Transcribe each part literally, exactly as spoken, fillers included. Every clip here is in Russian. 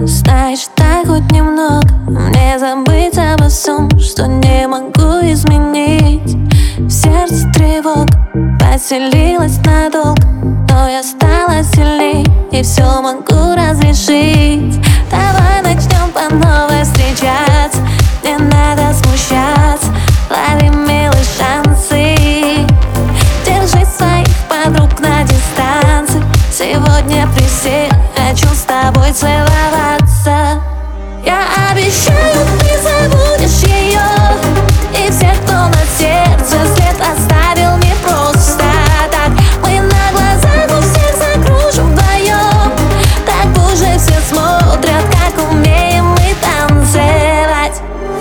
Знаешь, дай хоть немного мне забыть обо всем, что не могу изменить. В сердце тревога поселилась надолго, но я стала сильней и все могу разрешить. Давай начнем по новой встречаться, не надо смущаться, лови милые шансы. Держи своих подруг на дистанции. Сегодня при всех хочу с тобой целоваться. Я обещаю, ты забудешь ее и всех, кто на сердце след оставил не просто так. Мы на глазах у всех закружим вдвоем, так пусть же все смотрят, как умеем мы танцевать.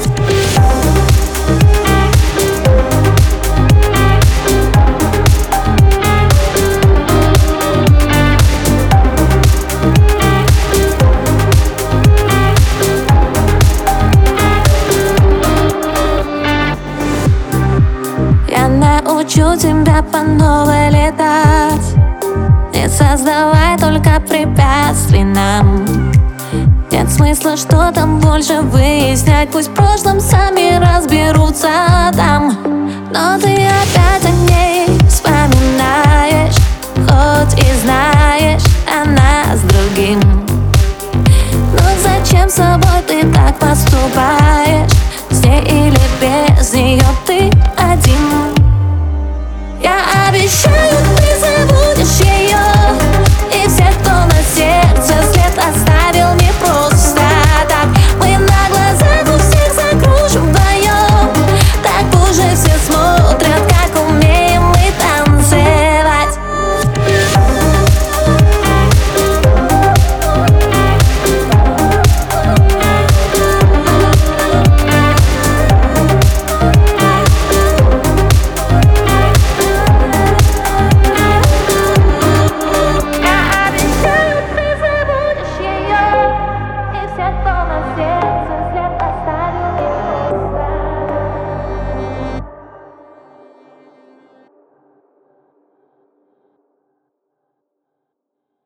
Я научу тебя по новой летать, не создавай только препятствий нам. Нет смысла что-то больше выяснять, пусть в прошлом сами разберутся там. Но ты опять о ней вспоминаешь, хоть и знаешь, она с другим. Но зачем с собой ты так поступаешь? С ней или без нее